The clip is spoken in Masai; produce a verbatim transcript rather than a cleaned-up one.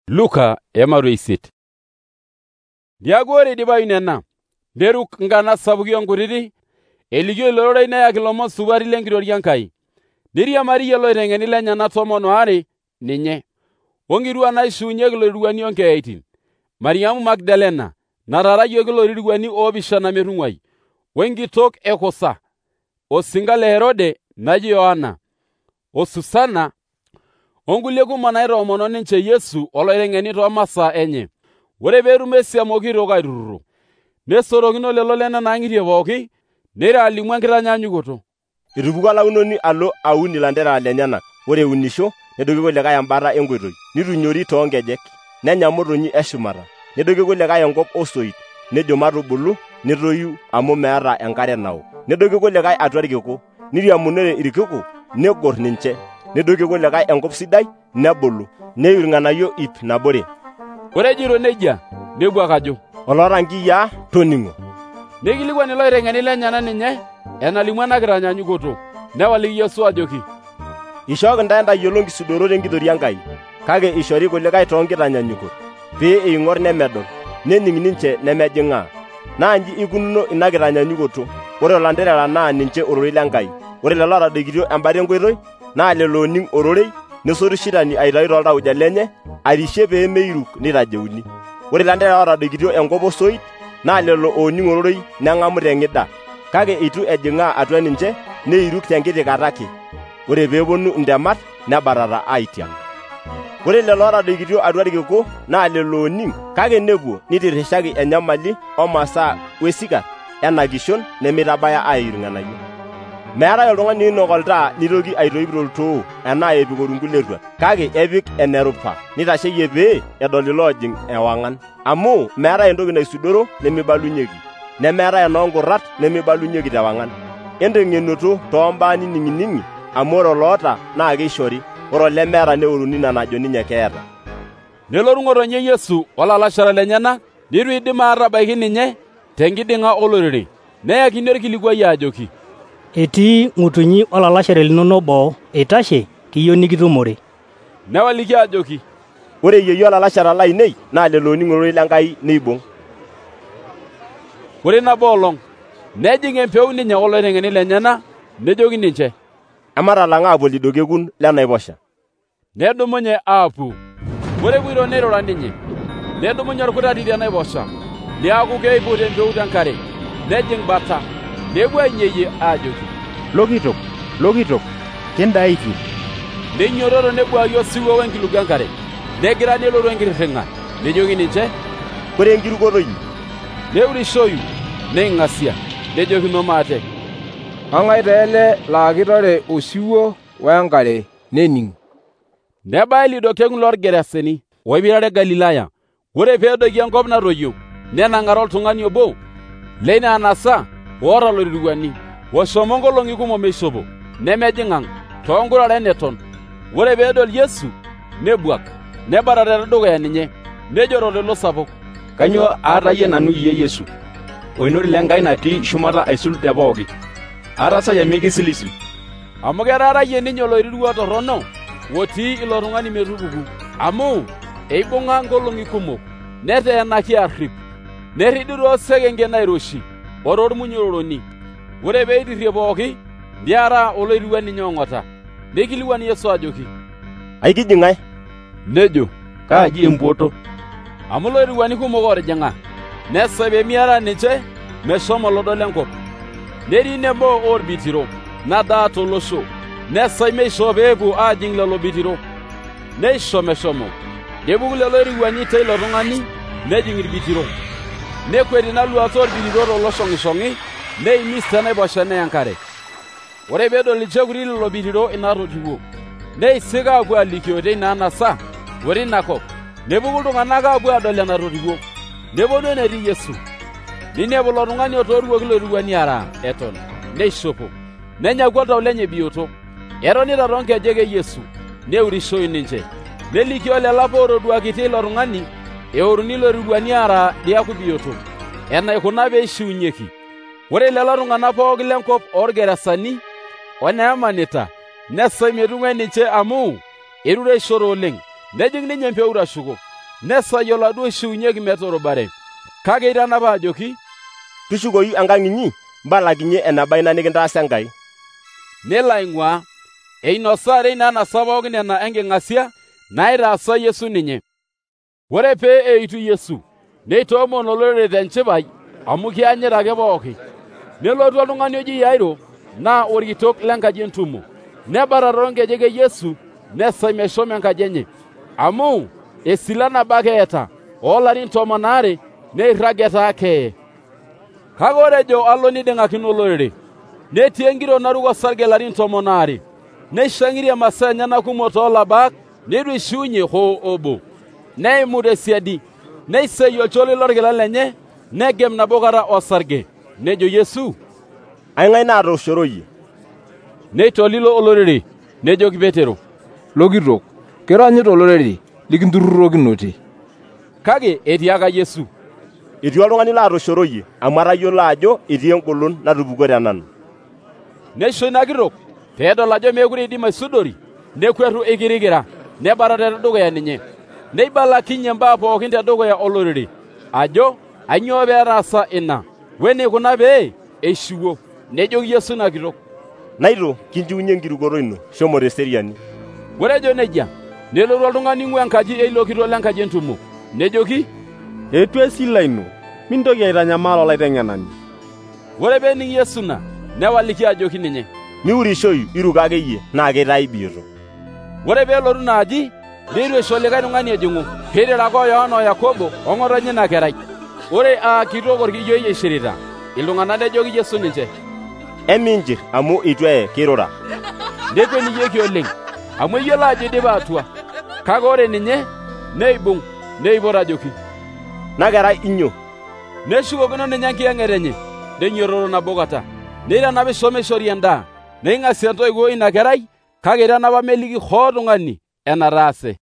Luka emaru isit. Diagore idipayu nena, deruk nkana sapuki onkutiti, elikio ilororei neyaki ilomon supati lenkitoria Enkai. Neiriamari iloiteng'eni lenyenak tomon oare ninye, onkituaa naishuunyieki iloriruani onkeyaitin, Mariamu Magdalena, natarayioki iloriruani oopishana metung'uai, wenkitok e Kusa, osinka le Herode naji Yoana, o Susana, onkulie kumok naitoomono ninche Yesu oloiteng'eni toomasaa enye. Ore peetum esiam kitok aitururo, nesorokino lelo lenena ang'itie pooki, neiro alimu enkitanyaanyukoto. Etupukuo olaunoni alo aun ilanterera lenyenak. Ore eunisho, nedoki kulikae embata enkoitoi, nitunyori toonkejek, nenya motonyi eshumata. Nedoki kulikae enkop osoit, nejo matubulu, netoyu amu meeta enkare nao. Nedoki kulikae atua irkiku, niriamunore irkiku, negor ninche. Nedoki kulikae enkop sidai, nebulu, neiu irng'anayio ip nabore. Ore ejito nejia, nebuak ajo, oloota nkiyiaa toning'o. Neikilikuan iloiteng'eni lenyenak ninye enalimu ena kitanyanyukoto, newaliki Yesu ajoki, ishooki ntae entayiolo nkisudorot enkitoria Enkai, kake ishori kulikae toonkitanyanyukot, pee eing'or nemedol, nening ninche nemejing'aa. Naa nji ikununo ina kitanyanyukoto, ore olanterera naa ninche ororei lenkai. Ore lelo otadoikitio embata enkoitoi, naa lelo oning ororei, nesotu shitani aitayu tooltauja lenye, arishie pee meiruk neitajeuni. Ore ilanterera otadoikitio enkop osoit, naa lelo oning ororei neng'amu teng'ida, kake itu ejing'aa atua ninche, neiruk tenkiti kata ake. Ore peeponu intemat, nebatata aitiak. Ore lelo otadoikitio atua irkiku, naa lelo oning, kake nepuo nitirrishaki enyamali omasaa wesikarr ena kishon nemeitabaya aiu irng'anayio. Meetai oltung'ani oinok oltaa nitoki aitoip toltoo enaa epik orunkuletua, kake epik enerupa nitasheyie pee edol iloojing ewang'an. Amu meetai entoki naisudoro nemeibalunyeki, nemeetai enoonkurrat nemeibalunyeki tewang'an. Enteng'enoto toombaa nining'ining'i, amu ore oloota naa keishori, ore olemeeta neoruni ina najo ninye keeta. Nelotu ng'otonye Yesu olalashara lenyenak, nitu idim aatabaiki ninye tenkiding'a olorere, neyakini orkilikuai ajoki, etii ng'utunyi olalashara linono boo, eitashe, kiyieu nikitumore. Newaliki ajoki, ore yeyio olalashara lainei naa lelo oning ororei lenkai neibung'. Ore nabo olong', nejing empeun ninye oloiteng'eni lenyenak, nejoki ninche, ematalang'a aapuo lido kekun lenaiposha. Nedumunye aapuo. Ore epoito neirura ninye, nedumunye orkutati tenaiposha, niaku keiput empeut enkare, nejing bata, nepuo ainyeyie aajoki, Lokitok, lokitok, kindaitu. Neinyototo nebuaki osiwuo wenkiluku enkare, negira nelotu enkitirring'a, nejoki ninche, ore enkirukoto inyi. Neurishoyu, neing'asia, nejokino maate, kang'ae taa ele laa kitore osiwuo wenkare nening. Nebaya lido kekun lorgeraseni oipirare Galilaya. Ore peedoiki enkop natoyio, nenang'are oltung'ani obo leina anasa oota iloriruani, oshomo nkolong'i kumok meishopo, nemejing ang', toonkuraren eton. Ore peedol Yesu, nebuak, nebatata tedukuya ninye, nejo toltoilo sapuk, kanyoo aatayie nanu iyie Yesu, oinoti lenkai natii shumata aisul te pooki, atasayia mikisilisil. Amu ketaarayie ninye oloirirua torrono otii ilo tung'ani metupuku, amu eibung'a nkolong'i kumok, neteenaki arrip, nerridi toosekenken nairoshi o toormunyororoni. Ore peitirrie pooki, niaraa oloirua ninye ong'ota. Neikilikuan Yesu ajoki, aikiji ng'ae? Nejo, kaaji empuoto. Amu iloiruani kumok ootijing'a, nesai peemiaraa ninche meshomo lodol enkop. Netii nebo oorbitiro nadaa tolosho, nesai meishoo peepuo aajing lelo bitiro, neisho meshomo. Nepuku lelo oiruani teilo tung'ani, nejing irbitiro, nekwet ina luata orbitiro toloshong'ishong'i, neimis tenaiposha neya enkare. Ore peedol ilchekuti lelo bitiro ina totiwuo, neisik aapuo alikio teina anasa o teina kop. Nepuku iltung'anak aapuo aadol ena totiwuo, neponu enetii Yesu. Ninepu ilo tung'ani otooruoki iloiruani araa eton, neishopo, nenyaku oltau lenye bioto. Etonita toonkejek e Yesu, neurishoyu ninche. Nelikio lelo apa ootoduakitia ilo tung'ani eoruni iloiruani araa diaku bioto, enaikuna peishiunyieki. Ore lelo tung'anak pooki lenkop orgerasani oneemanita, nesai metung'uai ninche amu etureishore oleng', nejing ninye empeut ashuko. nesayi oladuo ishiunyeki meturubare, kake itanapa ajoki, tushukoyu enkang inyi mbalakinye eneba ina nikintaasa Enkai. Nelo aing'uaa, einosare inaanasa pookin nena enking'asia naitaasa Yesu ninye. Ore pee eitu Yesu, neitoomon olorere tenchipai amu kianyita ake pooki. Nelotu oltung'ani oji Yairo, naa orkitok lenkaji entumo, nebata toonkejek e Yesu, nesai meshomo enkaji enye, amu esila nabo ake eeta, oolarin tomon aare, neirrag etaa keye. Kake ore ejo alo niding'akino olorere, netii enkiro naruko osarge larin tomon aare, neishang'irie masaa enyenak kumok toolabaak, neitu ishiunye hoo obo. Neimu tesiadi, neiseyie olcholi lorkila lenye, negem nabo kata osarge, nejo Yesu, aing'ae naatooshoroyie? Neitolilo olorere, nejoki Petero, Lokitok, kiranyita olorere likintururokinote. Kake etiaka Yesu, etii oltung'ani laatooshoroyie amu atayiolo ajo etii engolon natupukuo tenanu. Neisho ina kitok peedol ajo meekure eidim aisudori, nekwetu ikirikira, nebata tedukuya ninye, neibalakinye imbaa pookin tedukuya olorere, ajo ainyoo peetaasa ina, weneikuna pee eishiwuo. Nejoki Yesu ina kitok, naito kinchiunye enkirukoto ino, shomo teseriani. Ore ejo nejia, nelotu oltung'ani ing'ua enkaji eilo kitok lenkaji entumo, nejoki, etu esila ino, mintoki aitanyamal olaiteng'enani. Ore peening' Yesu ina, newaliki ajoki ninye, miurishoyu, iruko akeyie naa keitai biyoto. Ore peelotu ina aji, neitu eisho likae tung'ani ejing'u, peiteru ake Yohana o Yakobo ong'otonye ina kerai. Ore aa kitok orkiyioi eishirita, iltung'anak nejoki Yesu ninche, eminchir amu itu eye kirura. Nekweniyieki oleng, amu eyiolo ajo idipa atua. Kake ore ninye, neibung', neipot ajoki, nakerai inyo. Neshukokino ninye enkiyang'et enye, nenyororo nabo kata. Neitanapisho meishori endaa, neing'asie entoiwuo ina kerai, kake eitanapa meliki hoo tung'ani enataase.